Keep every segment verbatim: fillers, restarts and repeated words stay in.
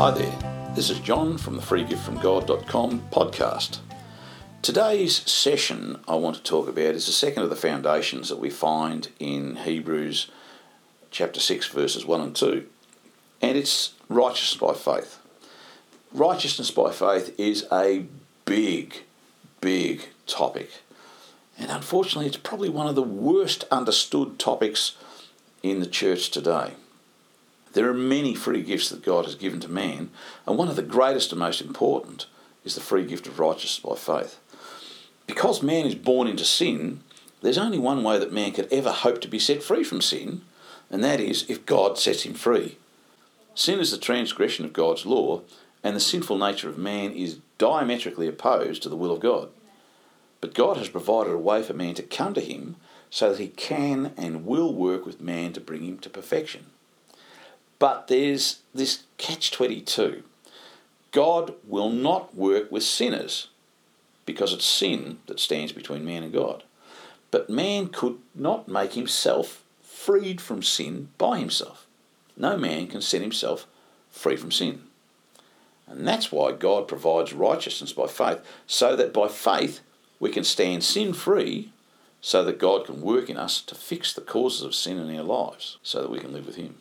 Hi there, this is John from the free gift from god dot com podcast. Today's session I want to talk about is the second of the foundations that we find in Hebrews chapter six verses one and two, and it's righteousness by faith. Righteousness by faith is a big, big topic, and unfortunately it's probably one of the worst understood topics in the church today. There are many free gifts that God has given to man, and one of the greatest and most important is the free gift of righteousness by faith. Because man is born into sin, there's only one way that man could ever hope to be set free from sin, and that is if God sets him free. Sin is the transgression of God's law, and the sinful nature of man is diametrically opposed to the will of God. But God has provided a way for man to come to him so that he can and will work with man to bring him to perfection. But there's this catch twenty-two. God will not work with sinners because it's sin that stands between man and God. But man could not make himself freed from sin by himself. No man can set himself free from sin. And that's why God provides righteousness by faith, so that by faith we can stand sin-free, so that God can work in us to fix the causes of sin in our lives, so that we can live with him.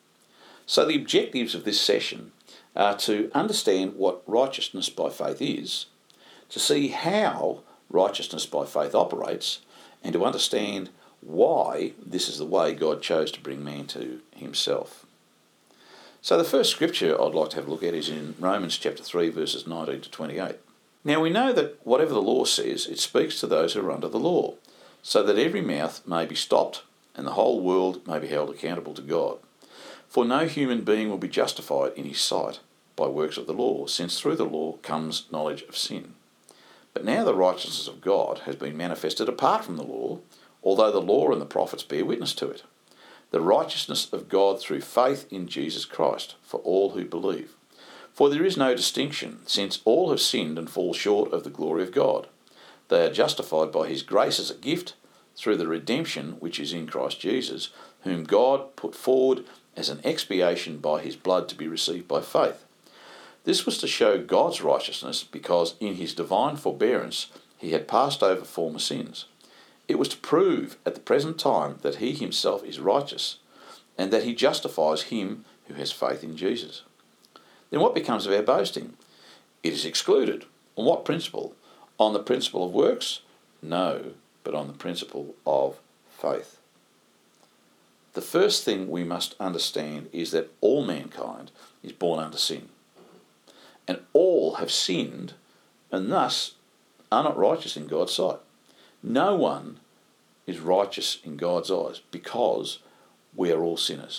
So the objectives of this session are to understand what righteousness by faith is, to see how righteousness by faith operates, and to understand why this is the way God chose to bring man to himself. So the first scripture I'd like to have a look at is in Romans chapter three, verses nineteen to twenty-eight. Now we know that whatever the law says, it speaks to those who are under the law, so that every mouth may be stopped and the whole world may be held accountable to God. For no human being will be justified in his sight by works of the law, since through the law comes knowledge of sin. But now the righteousness of God has been manifested apart from the law, although the law and the prophets bear witness to it. The righteousness of God through faith in Jesus Christ, for all who believe. For there is no distinction, since all have sinned and fall short of the glory of God. They are justified by his grace as a gift, through the redemption which is in Christ Jesus, whom God put forward as an expiation by his blood to be received by faith. This was to show God's righteousness, because in his divine forbearance he had passed over former sins. It was to prove at the present time that he himself is righteous, and that he justifies him who has faith in Jesus. Then what becomes of our boasting? It is excluded. On what principle? On the principle of works? No, but on the principle of faith. The first thing we must understand is that all mankind is born under sin. And all have sinned and thus are not righteous in God's sight. No one is righteous in God's eyes because we are all sinners.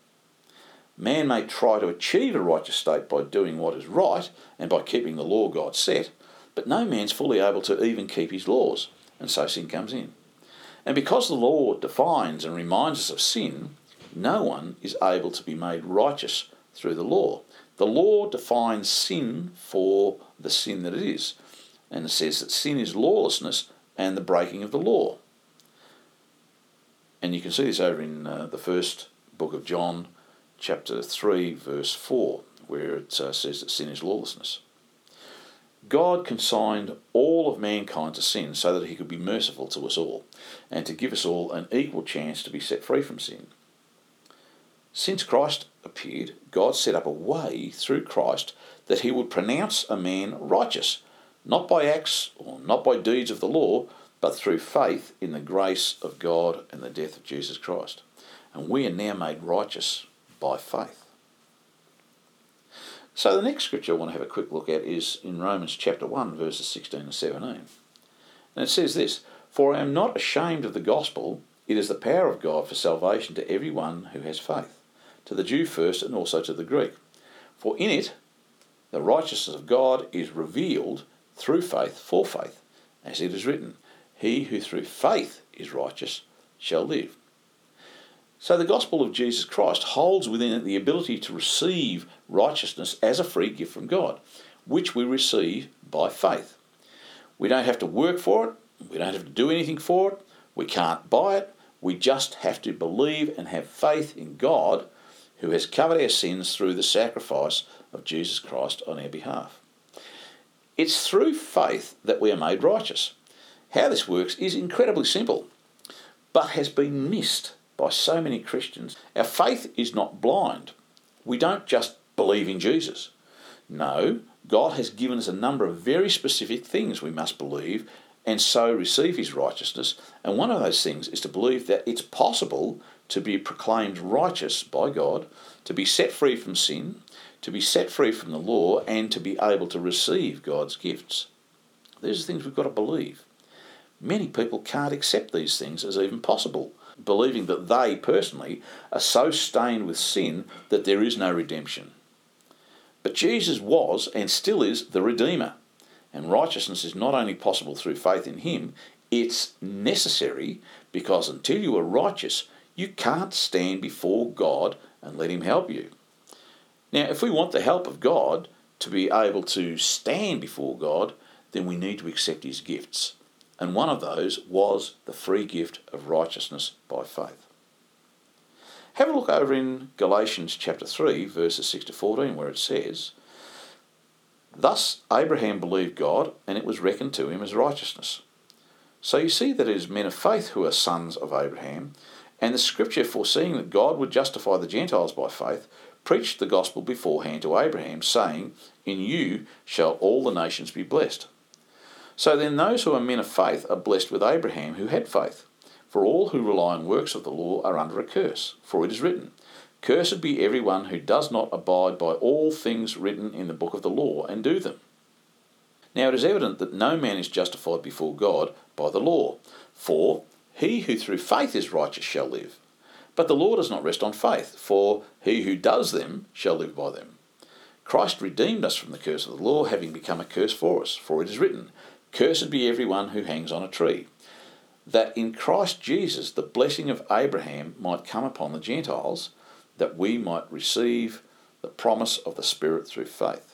Man may try to achieve a righteous state by doing what is right and by keeping the law God set, but no man's fully able to even keep his laws, and so sin comes in. And because the law defines and reminds us of sin, no one is able to be made righteous through the law. The law defines sin for the sin that it is, and it says that sin is lawlessness and the breaking of the law. And you can see this over in uh, the first book of John, chapter three, verse four, where it uh, says that sin is lawlessness. God consigned all of mankind to sin so that he could be merciful to us all and to give us all an equal chance to be set free from sin. Since Christ appeared, God set up a way through Christ that he would pronounce a man righteous, not by acts or not by deeds of the law, but through faith in the grace of God and the death of Jesus Christ. And we are now made righteous by faith. So the next scripture I want to have a quick look at is in Romans chapter one, verses sixteen and seventeen. And it says this, For I am not ashamed of the gospel, it is the power of God for salvation to everyone who has faith, to the Jew first and also to the Greek. For in it the righteousness of God is revealed through faith for faith, as it is written, He who through faith is righteous shall live. So the gospel of Jesus Christ holds within it the ability to receive righteousness as a free gift from God, which we receive by faith. We don't have to work for it. We don't have to do anything for it. We can't buy it. We just have to believe and have faith in God, who has covered our sins through the sacrifice of Jesus Christ on our behalf. It's through faith that we are made righteous. How this works is incredibly simple, but has been missed by so many Christians. Our faith is not blind. We don't just believe in Jesus. No, God has given us a number of very specific things we must believe and so receive his righteousness. And one of those things is to believe that it's possible to be proclaimed righteous by God, to be set free from sin, to be set free from the law, and to be able to receive God's gifts. These are things we've got to believe. Many people can't accept these things as even possible, believing that they personally are so stained with sin that there is no redemption. But Jesus was and still is the Redeemer, and righteousness is not only possible through faith in him, it's necessary, because until you are righteous, you can't stand before God and let him help you. Now, if we want the help of God to be able to stand before God, then we need to accept his gifts. And one of those was the free gift of righteousness by faith. Have a look over in Galatians chapter three, verses six to fourteen, where it says, "Thus Abraham believed God, and it was reckoned to him as righteousness." So you see that it is men of faith who are sons of Abraham, and the scripture, foreseeing that God would justify the Gentiles by faith, preached the gospel beforehand to Abraham, saying, "In you shall all the nations be blessed." So then those who are men of faith are blessed with Abraham, who had faith. For all who rely on works of the law are under a curse. For it is written, "Cursed be everyone who does not abide by all things written in the book of the law and do them." Now it is evident that no man is justified before God by the law. For he who through faith is righteous shall live. But the law does not rest on faith, for he who does them shall live by them. Christ redeemed us from the curse of the law, having become a curse for us. For it is written, "Cursed be everyone who hangs on a tree," that in Christ Jesus the blessing of Abraham might come upon the Gentiles, that we might receive the promise of the Spirit through faith.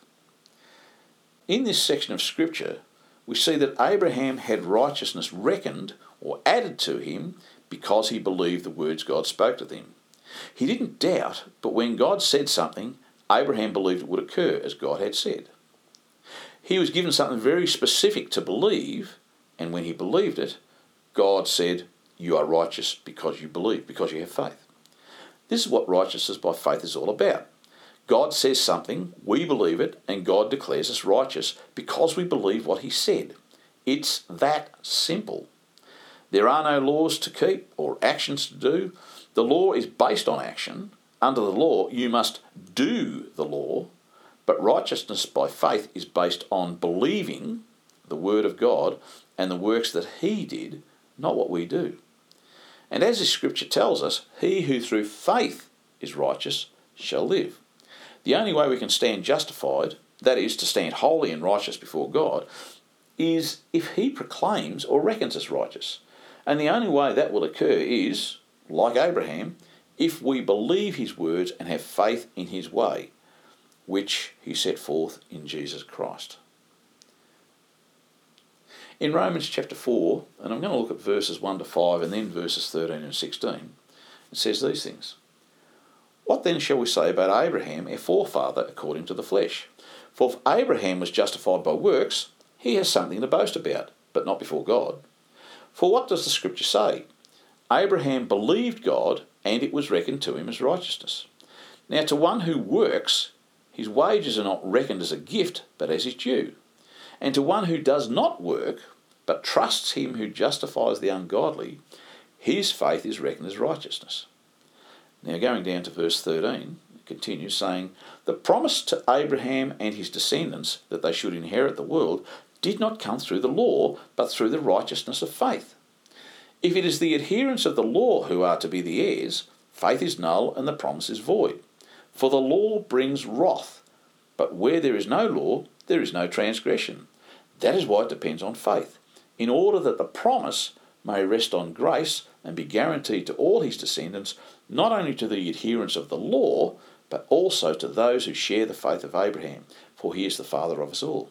In this section of Scripture, we see that Abraham had righteousness reckoned or added to him because he believed the words God spoke to him. He didn't doubt, but when God said something, Abraham believed it would occur as God had said. He was given something very specific to believe, and when he believed it, God said, "You are righteous because you believe, because you have faith." This is what righteousness by faith is all about. God says something, we believe it, and God declares us righteous because we believe what he said. It's that simple. There are no laws to keep or actions to do. The law is based on action. Under the law, you must do the law. But righteousness by faith is based on believing the word of God and the works that he did, not what we do. And as the scripture tells us, he who through faith is righteous shall live. The only way we can stand justified, that is, to stand holy and righteous before God, is if he proclaims or reckons us righteous. And the only way that will occur is, like Abraham, if we believe his words and have faith in his way, which he set forth in Jesus Christ. In Romans chapter four, and I'm going to look at verses one to five and then verses thirteen and sixteen, it says these things. "What then shall we say about Abraham, our forefather, according to the flesh? For if Abraham was justified by works, he has something to boast about, but not before God. For what does the scripture say? Abraham believed God, and it was reckoned to him as righteousness. Now to one who works, his wages are not reckoned as a gift, but as his due. And to one who does not work, but trusts him who justifies the ungodly, his faith is reckoned as righteousness." Now going down to verse thirteen, it continues saying, "The promise to Abraham and his descendants that they should inherit the world did not come through the law, but through the righteousness of faith. If it is the adherents of the law who are to be the heirs, faith is null and the promise is void. For the law brings wrath, but where there is no law, there is no transgression. That is why it depends on faith, in order that the promise may rest on grace and be guaranteed to all his descendants, not only to the adherents of the law, but also to those who share the faith of Abraham, for he is the father of us all."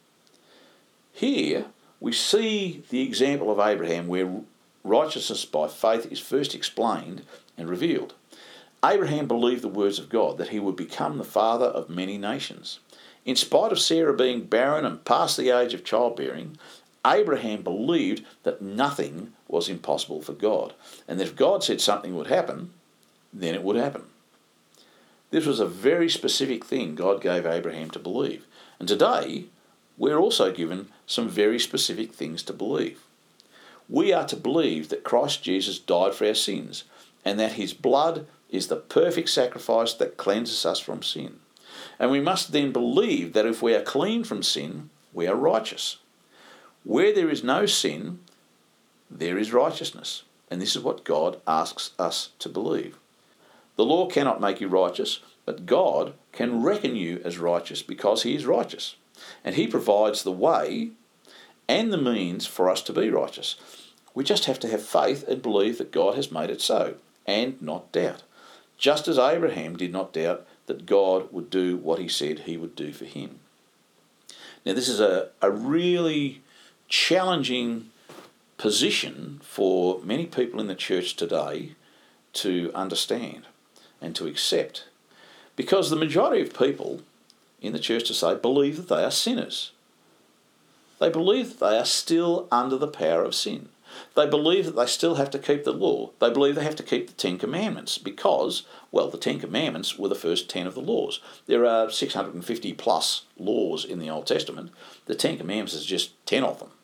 Here we see the example of Abraham where righteousness by faith is first explained and revealed. Abraham believed the words of God that he would become the father of many nations. In spite of Sarah being barren and past the age of childbearing, Abraham believed that nothing was impossible for God, and that if God said something would happen, then it would happen. This was a very specific thing God gave Abraham to believe, and today we're also given some very specific things to believe. We are to believe that Christ Jesus died for our sins, and that his blood is the perfect sacrifice that cleanses us from sin. And we must then believe that if we are clean from sin, we are righteous. Where there is no sin, there is righteousness. And this is what God asks us to believe. The law cannot make you righteous, but God can reckon you as righteous because he is righteous. And he provides the way and the means for us to be righteous. We just have to have faith and believe that God has made it so, and not doubt. Just as Abraham did not doubt that God would do what he said he would do for him. Now, this is a, a really challenging position for many people in the church today to understand and to accept, because the majority of people in the church today believe that they are sinners. They believe that they are still under the power of sin. They believe that they still have to keep the law. They believe they have to keep the Ten Commandments because, well, the Ten Commandments were the first ten of the laws. There are six hundred fifty plus laws in the Old Testament. The Ten Commandments is just ten of them.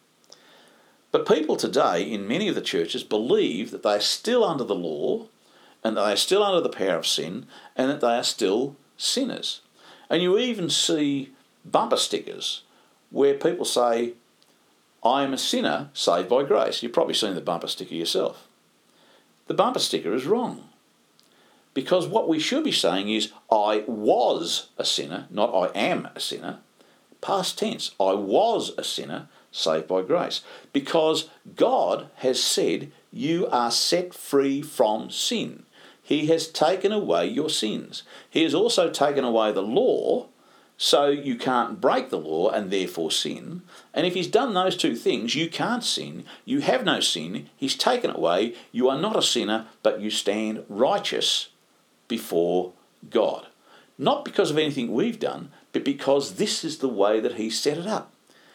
But people today in many of the churches believe that they are still under the law and that they are still under the power of sin and that they are still sinners. And you even see bumper stickers where people say, I am a sinner saved by grace. You've probably seen the bumper sticker yourself. The bumper sticker is wrong. Because what we should be saying is, I was a sinner, not I am a sinner. Past tense, I was a sinner saved by grace. Because God has said you are set free from sin. He has taken away your sins. He has also taken away the law, so you can't break the law and therefore sin. And if he's done those two things, you can't sin. You have no sin. He's taken it away. You are not a sinner, but you stand righteous before God. Not because of anything we've done, but because this is the way that he set it up.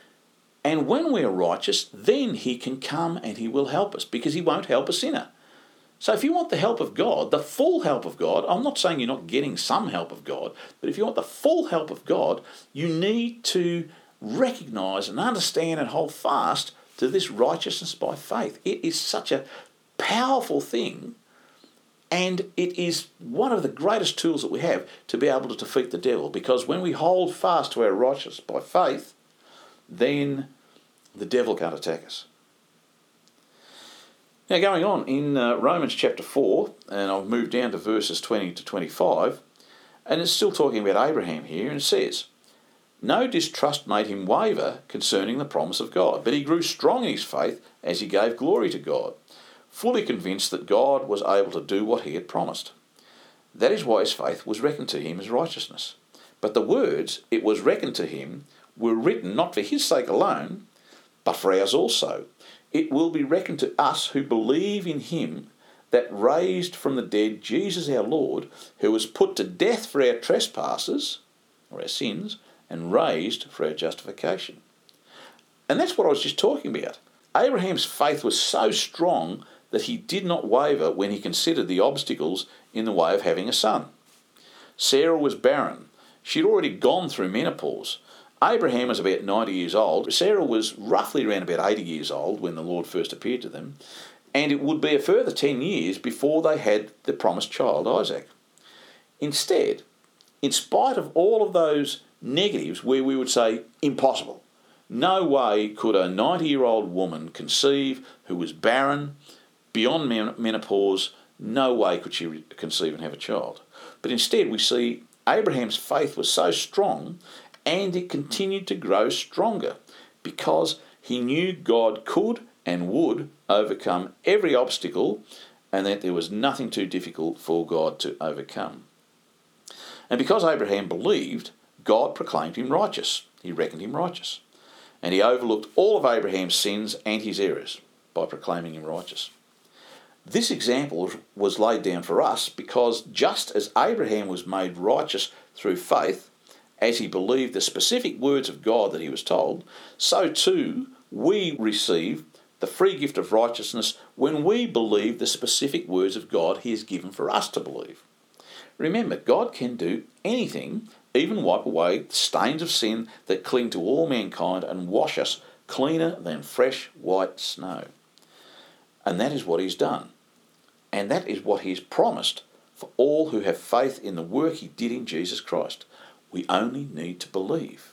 And when we are righteous, then he can come and he will help us, because he won't help a sinner. So if you want the help of God, the full help of God, I'm not saying you're not getting some help of God, but if you want the full help of God, you need to recognise and understand and hold fast to this righteousness by faith. It is such a powerful thing, and it is one of the greatest tools that we have to be able to defeat the devil, because when we hold fast to our righteousness by faith, then the devil can't attack us. Now, going on in uh, Romans chapter four, and I've moved down to verses twenty to twenty-five, and it's still talking about Abraham here, and it says, no distrust made him waver concerning the promise of God, but he grew strong in his faith as he gave glory to God, fully convinced that God was able to do what he had promised. That is why his faith was reckoned to him as righteousness. But the words, it was reckoned to him, were written not for his sake alone, but for ours also. It will be reckoned to us who believe in him that raised from the dead Jesus our Lord, who was put to death for our trespasses, or our sins, and raised for our justification. And that's what I was just talking about. Abraham's faith was so strong that he did not waver when he considered the obstacles in the way of having a son. Sarah was barren. She'd already gone through menopause. Abraham was about ninety years old. Sarah was roughly around about eighty years old when the Lord first appeared to them. And it would be a further ten years before they had the promised child, Isaac. Instead, in spite of all of those negatives where we would say impossible, no way could a ninety-year-old woman conceive who was barren, beyond menopause, no way could she conceive and have a child. But instead we see Abraham's faith was so strong, and it continued to grow stronger because he knew God could and would overcome every obstacle, and that there was nothing too difficult for God to overcome. And because Abraham believed, God proclaimed him righteous. He reckoned him righteous. And he overlooked all of Abraham's sins and his errors by proclaiming him righteous. This example was laid down for us because just as Abraham was made righteous through faith, as he believed the specific words of God that he was told, so too we receive the free gift of righteousness when we believe the specific words of God he has given for us to believe. Remember, God can do anything, even wipe away the stains of sin that cling to all mankind and wash us cleaner than fresh white snow. And that is what he's done. And that is what he's promised for all who have faith in the work he did in Jesus Christ. We only need to believe.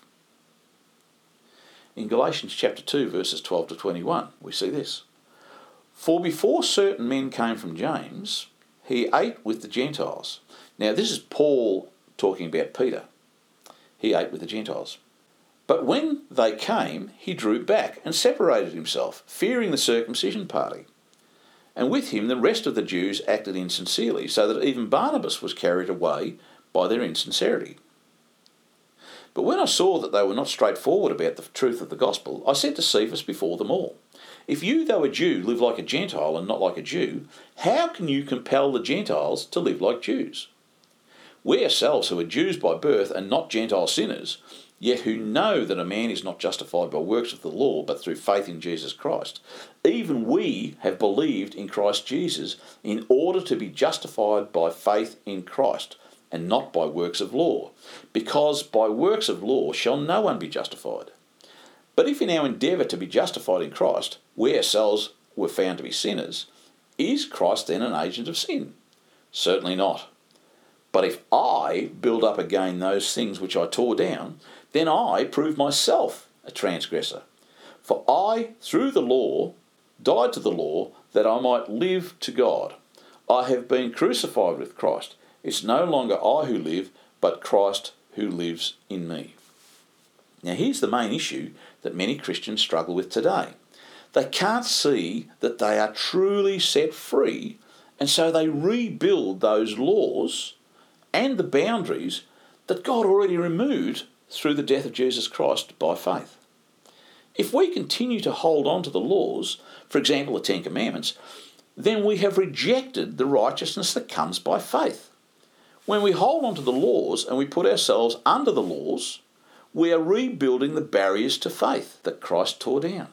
In Galatians chapter two, verses twelve to twenty-one, we see this. For before certain men came from James, he ate with the Gentiles. Now this is Paul talking about Peter. He ate with the Gentiles. But when they came, he drew back and separated himself, fearing the circumcision party. And with him the rest of the Jews acted insincerely, so that even Barnabas was carried away by their insincerity. But when I saw that they were not straightforward about the truth of the gospel, I said to Cephas before them all, if you, though a Jew, live like a Gentile and not like a Jew, how can you compel the Gentiles to live like Jews? We ourselves, who are Jews by birth and not Gentile sinners, yet who know that a man is not justified by works of the law, but through faith in Jesus Christ, even we have believed in Christ Jesus in order to be justified by faith in Christ, and not by works of law, because by works of law shall no one be justified. But if in our endeavour to be justified in Christ, we ourselves were found to be sinners, is Christ then an agent of sin? Certainly not. But if I build up again those things which I tore down, then I prove myself a transgressor. For I, through the law, died to the law that I might live to God. I have been crucified with Christ. It's no longer I who live, but Christ who lives in me. Now here's the main issue that many Christians struggle with today. They can't see that they are truly set free, and so they rebuild those laws and the boundaries that God already removed through the death of Jesus Christ by faith. If we continue to hold on to the laws, for example the Ten Commandments, then we have rejected the righteousness that comes by faith. When we hold on to the laws and we put ourselves under the laws, we are rebuilding the barriers to faith that Christ tore down.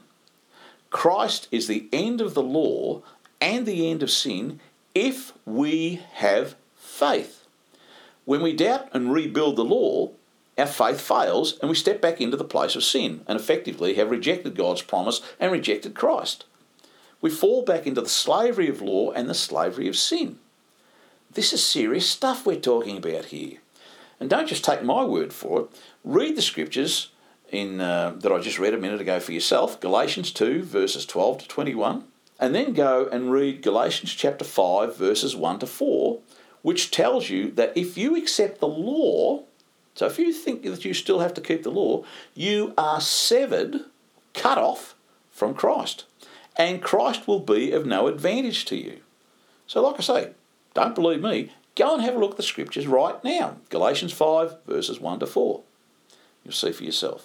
Christ is the end of the law and the end of sin if we have faith. When we doubt and rebuild the law, our faith fails and we step back into the place of sin and effectively have rejected God's promise and rejected Christ. We fall back into the slavery of law and the slavery of sin. This is serious stuff we're talking about here. And don't just take my word for it. Read the scriptures in uh, that I just read a minute ago for yourself, Galatians two, verses twelve to twenty-one, and then go and read Galatians chapter five, verses one to four, which tells you that if you accept the law, so if you think that you still have to keep the law, you are severed, cut off from Christ, and Christ will be of no advantage to you. So like I say, don't believe me, go and have a look at the scriptures right now. Galatians five, verses one to four. You'll see for yourself.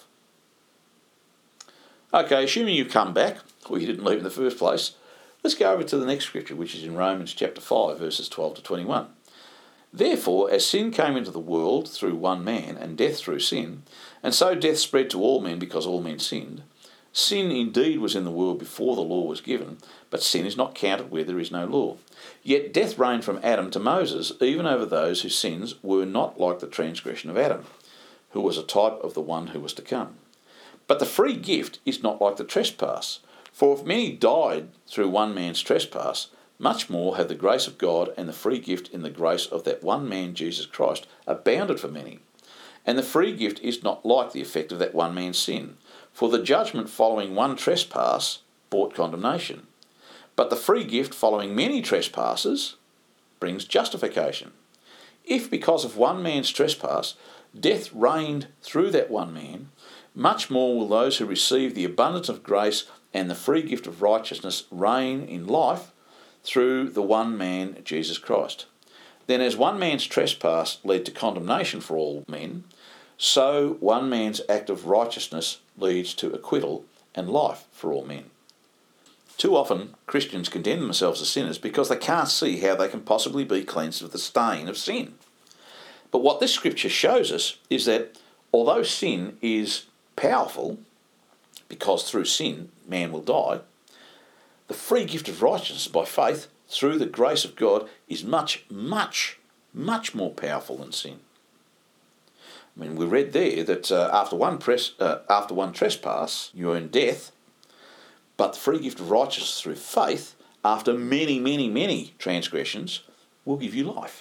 Okay, assuming you come back, or you didn't leave in the first place, let's go over to the next scripture, which is in Romans chapter five, verses twelve to twenty-one. Therefore, as sin came into the world through one man, and death through sin, and so death spread to all men because all men sinned, sin indeed was in the world before the law was given, but sin is not counted where there is no law. Yet death reigned from Adam to Moses, even over those whose sins were not like the transgression of Adam, who was a type of the one who was to come. But the free gift is not like the trespass. For if many died through one man's trespass, much more have the grace of God and the free gift in the grace of that one man, Jesus Christ, abounded for many. And the free gift is not like the effect of that one man's sin. For the judgment following one trespass brought condemnation. But the free gift following many trespasses brings justification. If because of one man's trespass death reigned through that one man, much more will those who receive the abundance of grace and the free gift of righteousness reign in life through the one man, Jesus Christ. Then as one man's trespass led to condemnation for all men, so one man's act of righteousness leads to acquittal and life for all men. Too often, Christians condemn themselves as sinners because they can't see how they can possibly be cleansed of the stain of sin. But what this scripture shows us is that although sin is powerful, because through sin man will die, the free gift of righteousness by faith through the grace of God is much, much, much more powerful than sin. I mean, we read there that uh, after one press, uh, after one trespass, you earn death, but the free gift of righteousness through faith, after many, many, many transgressions, will give you life.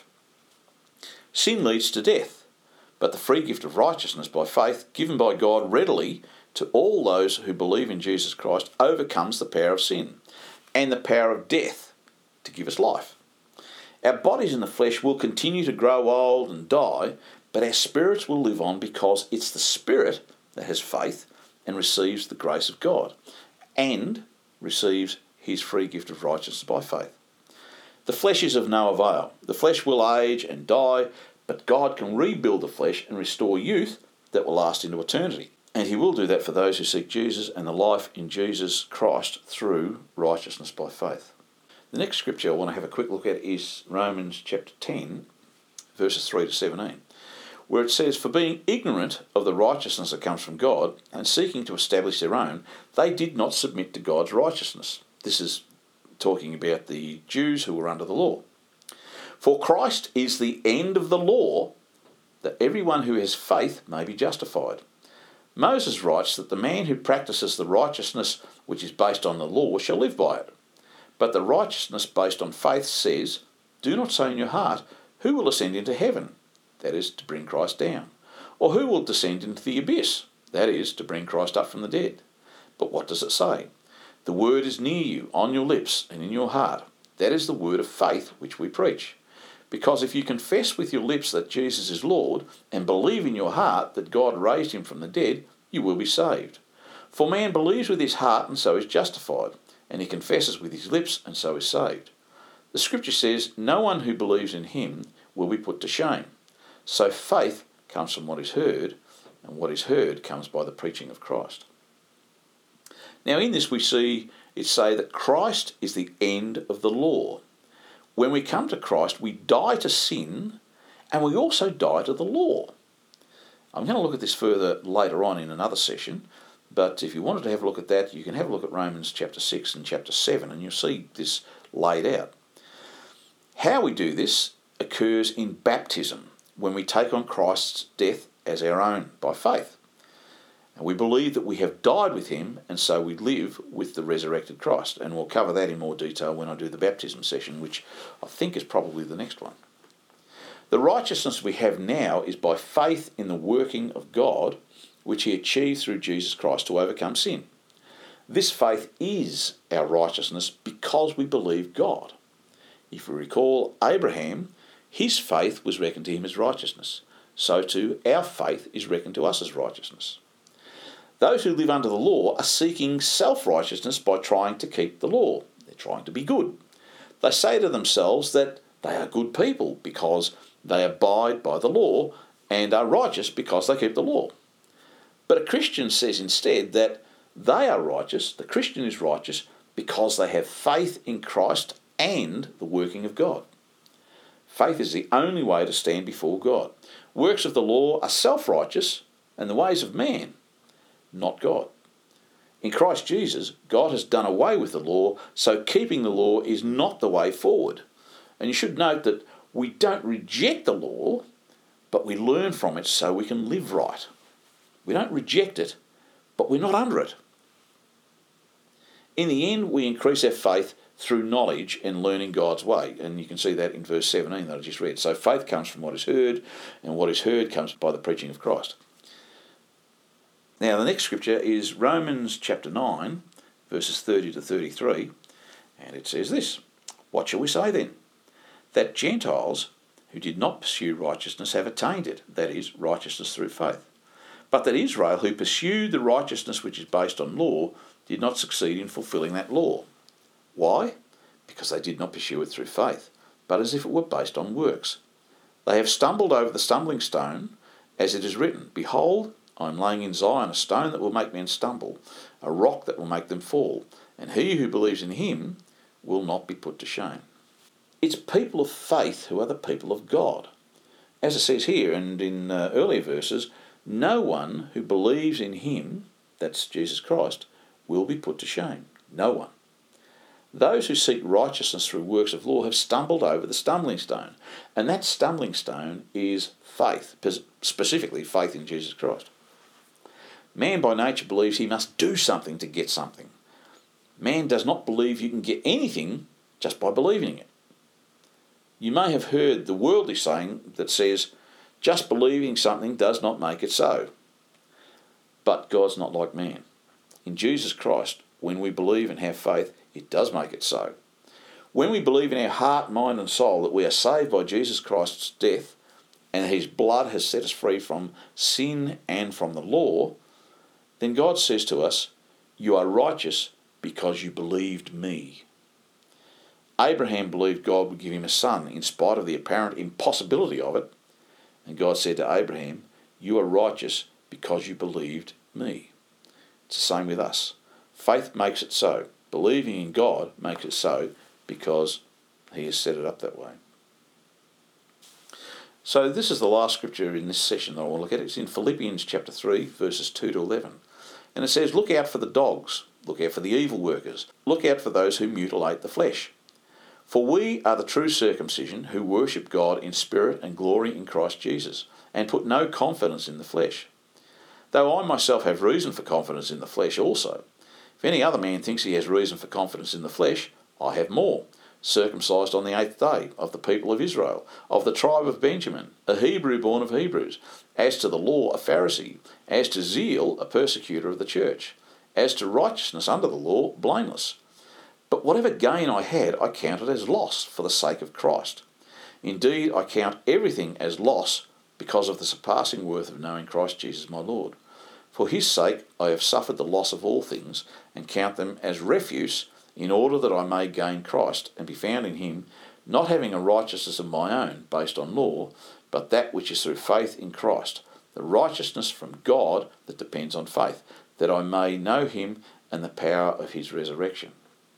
Sin leads to death, but the free gift of righteousness by faith, given by God readily to all those who believe in Jesus Christ, overcomes the power of sin and the power of death to give us life. Our bodies in the flesh will continue to grow old and die, but our spirits will live on because it's the spirit that has faith and receives the grace of God and receives his free gift of righteousness by faith. The flesh is of no avail. The flesh will age and die, but God can rebuild the flesh and restore youth that will last into eternity. And he will do that for those who seek Jesus and the life in Jesus Christ through righteousness by faith. The next scripture I want to have a quick look at is Romans chapter ten, verses three to seventeen, where it says, "For being ignorant of the righteousness that comes from God and seeking to establish their own, they did not submit to God's righteousness." This is talking about the Jews who were under the law. "For Christ is the end of the law, that everyone who has faith may be justified. Moses writes that the man who practices the righteousness which is based on the law shall live by it. But the righteousness based on faith says, 'Do not say in your heart, who will ascend into heaven?' That is, to bring Christ down. Or who will descend into the abyss? That is, to bring Christ up from the dead. But what does it say? The word is near you, on your lips and in your heart. That is the word of faith which we preach. Because if you confess with your lips that Jesus is Lord and believe in your heart that God raised him from the dead, you will be saved. For man believes with his heart and so is justified, and he confesses with his lips and so is saved. The scripture says, no one who believes in him will be put to shame. So faith comes from what is heard, and what is heard comes by the preaching of Christ." Now in this we see it say that Christ is the end of the law. When we come to Christ, we die to sin and we also die to the law. I'm going to look at this further later on in another session, but if you wanted to have a look at that, you can have a look at Romans chapter six and chapter seven and you'll see this laid out. How we do this occurs in baptism, when we take on Christ's death as our own by faith. And we believe that we have died with him, and so we live with the resurrected Christ. And we'll cover that in more detail when I do the baptism session, which I think is probably the next one. The righteousness we have now is by faith in the working of God, which he achieved through Jesus Christ to overcome sin. This faith is our righteousness because we believe God. If we recall Abraham, his faith was reckoned to him as righteousness. So too our faith is reckoned to us as righteousness. Those who live under the law are seeking self-righteousness by trying to keep the law. They're trying to be good. They say to themselves that they are good people because they abide by the law and are righteous because they keep the law. But a Christian says instead that they are righteous, the Christian is righteous, because they have faith in Christ and the working of God. Faith is the only way to stand before God. Works of the law are self-righteous and the ways of man, not God. In Christ Jesus, God has done away with the law, so keeping the law is not the way forward. And you should note that we don't reject the law, but we learn from it so we can live right. We don't reject it, but we're not under it. In the end, we increase our faith through knowledge and learning God's way. And you can see that in verse seventeen that I just read. So faith comes from what is heard, and what is heard comes by the preaching of Christ. Now, the next scripture is Romans chapter nine, verses thirty to thirty-three, and it says this: "What shall we say then? That Gentiles who did not pursue righteousness have attained it, that is, righteousness through faith. But that Israel, who pursued the righteousness which is based on law, did not succeed in fulfilling that law. Why? Because they did not pursue it through faith, but as if it were based on works. They have stumbled over the stumbling stone, as it is written, Behold, I am laying in Zion a stone that will make men stumble, a rock that will make them fall, and he who believes in him will not be put to shame. It's people of faith who are the people of God. As it says here and in uh, earlier verses, no one who believes in him, that's Jesus Christ, will be put to shame. No one. Those who seek righteousness through works of law have stumbled over the stumbling stone. And that stumbling stone is faith, specifically faith in Jesus Christ. Man by nature believes he must do something to get something. Man does not believe you can get anything just by believing it. You may have heard the worldly saying that says, just believing something does not make it so. But God's not like man. In Jesus Christ, when we believe and have faith, it does make it so. When we believe in our heart, mind and soul that we are saved by Jesus Christ's death and his blood has set us free from sin and from the law, then God says to us, you are righteous because you believed me. Abraham believed God would give him a son in spite of the apparent impossibility of it. And God said to Abraham, you are righteous because you believed me. It's the same with us. Faith makes it so. Believing in God makes it so because he has set it up that way. So this is the last scripture in this session that I want to look at. It's in Philippians chapter three, verses two to eleven. And it says, look out for the dogs, look out for the evil workers, look out for those who mutilate the flesh. For we are the true circumcision who worship God in spirit and glory in Christ Jesus, and put no confidence in the flesh. Though I myself have reason for confidence in the flesh also. If any other man thinks he has reason for confidence in the flesh, I have more. Circumcised on the eighth day, of the people of Israel, of the tribe of Benjamin, a Hebrew born of Hebrews, as to the law a Pharisee, as to zeal a persecutor of the church, as to righteousness under the law blameless. But whatever gain I had, I counted as loss for the sake of Christ. Indeed, I count everything as loss because of the surpassing worth of knowing Christ Jesus my Lord. For his sake I have suffered the loss of all things, and count them as refuse, in order that I may gain Christ, and be found in him, not having a righteousness of my own, based on law, but that which is through faith in Christ, the righteousness from God that depends on faith, that I may know him and the power of his resurrection.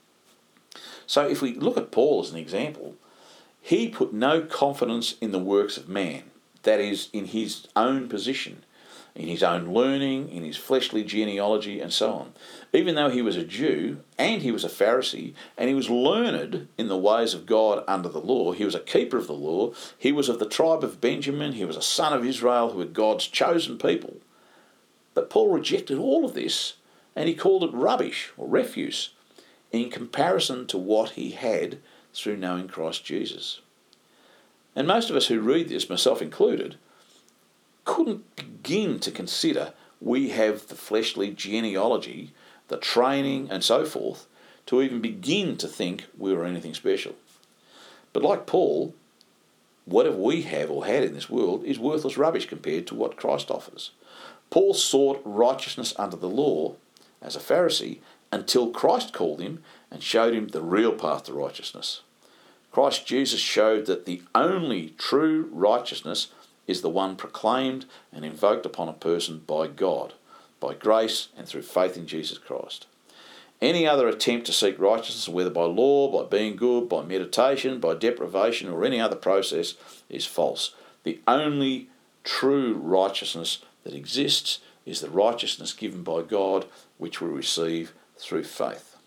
So if we look at Paul as an example, he put no confidence in the works of man, that is, in his own position, in his own learning, in his fleshly genealogy, and so on. Even though he was a Jew, and he was a Pharisee, and he was learned in the ways of God under the law, he was a keeper of the law, he was of the tribe of Benjamin, he was a son of Israel who were God's chosen people. But Paul rejected all of this, and he called it rubbish, or refuse, in comparison to what he had through knowing Christ Jesus. And most of us who read this, myself included, couldn't begin to consider we have the fleshly genealogy, the training and so forth, to even begin to think we were anything special. But like Paul, whatever we have or had in this world is worthless rubbish compared to what Christ offers. Paul sought righteousness under the law as a Pharisee until Christ called him and showed him the real path to righteousness. Christ Jesus showed that the only true righteousness is the one proclaimed and invoked upon a person by God, by grace and through faith in Jesus Christ. Any other attempt to seek righteousness, whether by law, by being good, by meditation, by deprivation, or any other process, is false. The only true righteousness that exists is the righteousness given by God, which we receive through faith.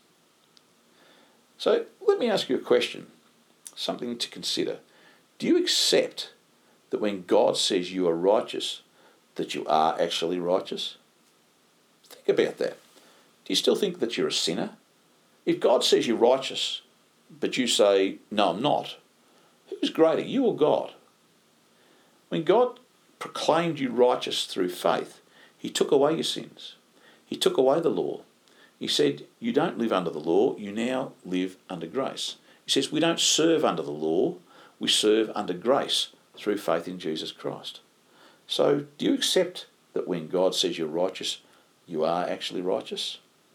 So let me ask you a question, something to consider. Do you accept that when God says you are righteous, that you are actually righteous? Think about that. Do you still think that you're a sinner? If God says you're righteous, but you say, no, I'm not, who's greater, you or God? When God proclaimed you righteous through faith, he took away your sins. He took away the law. He said, you don't live under the law, you now live under grace. He says, we don't serve under the law, we serve under grace through faith in Jesus Christ. So do you accept that when God says you're righteous, you are actually righteous?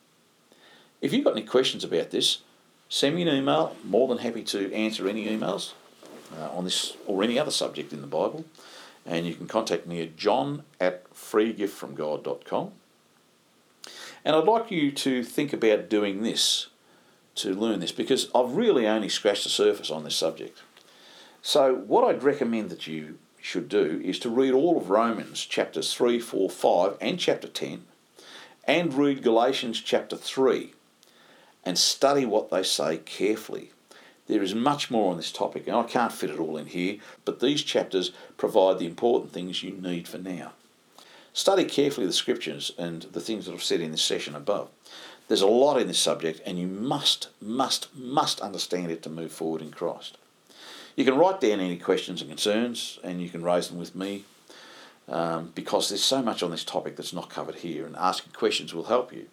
If you've got any questions about this, send me an email. I'm more than happy to answer any emails uh, on this or any other subject in the Bible. And you can contact me at john at free gift from god dot com. And I'd like you to think about doing this, to learn this, because I've really only scratched the surface on this subject. So what I'd recommend that you should do is to read all of Romans chapters three, four, five and chapter ten, and read Galatians chapter three, and study what they say carefully. There is much more on this topic, and I can't fit it all in here, but these chapters provide the important things you need for now. Study carefully the scriptures and the things that I've said in this session above. There's a lot in this subject, and you must, must, must understand it to move forward in Christ. You can write down any questions and concerns, and you can raise them with me, um, because there's so much on this topic that's not covered here, and asking questions will help you.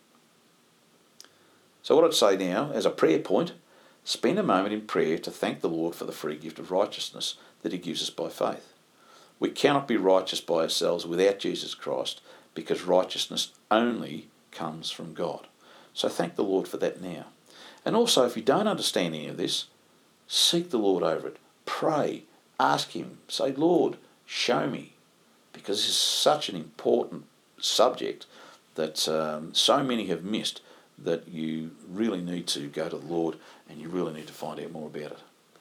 So what I'd say now, as a prayer point, spend a moment in prayer to thank the Lord for the free gift of righteousness that he gives us by faith. We cannot be righteous by ourselves without Jesus Christ, because righteousness only comes from God. So thank the Lord for that now. And also, if you don't understand any of this, seek the Lord over it. Pray. Ask him. Say, Lord, show me. Because this is such an important subject that um, so many have missed, that you really need to go to the Lord and you really need to find out more about it.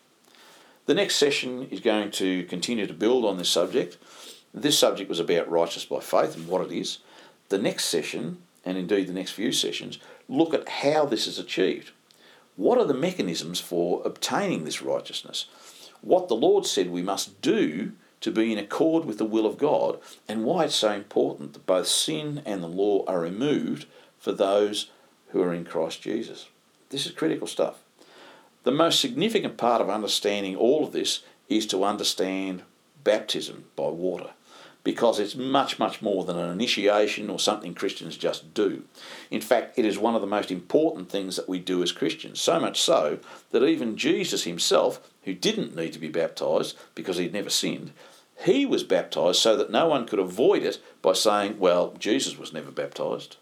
The next session is going to continue to build on this subject. This subject was about righteous by faith and what it is. The next session, and indeed the next few sessions, look at how this is achieved. What are the mechanisms for obtaining this righteousness? What the Lord said we must do to be in accord with the will of God, and why it's so important that both sin and the law are removed for those who are in Christ Jesus. This is critical stuff. The most significant part of understanding all of this is to understand baptism by water, because it's much, much more than an initiation or something Christians just do. In fact, it is one of the most important things that we do as Christians, so much so that even Jesus himself, who didn't need to be baptised because he'd never sinned, he was baptised so that no one could avoid it by saying, well, Jesus was never baptised.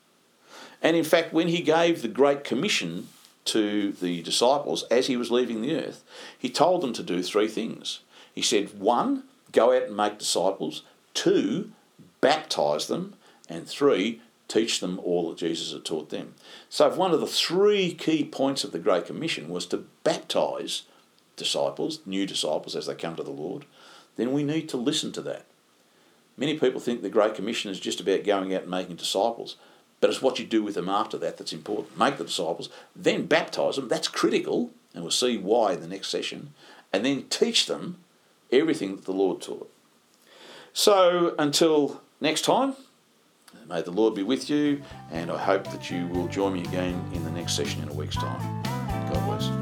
And in fact, when he gave the Great Commission to the disciples as he was leaving the earth, he told them to do three things. He said, one, go out and make disciples. Two, baptise them. And three, teach them all that Jesus had taught them. So if one of the three key points of the Great Commission was to baptise disciples, new disciples as they come to the Lord, then we need to listen to that. Many people think the Great Commission is just about going out and making disciples, but it's what you do with them after that that's important. Make the disciples, then baptise them. That's critical, and we'll see why in the next session. And then teach them everything that the Lord taught. So until next time, may the Lord be with you, and I hope that you will join me again in the next session in a week's time. God bless.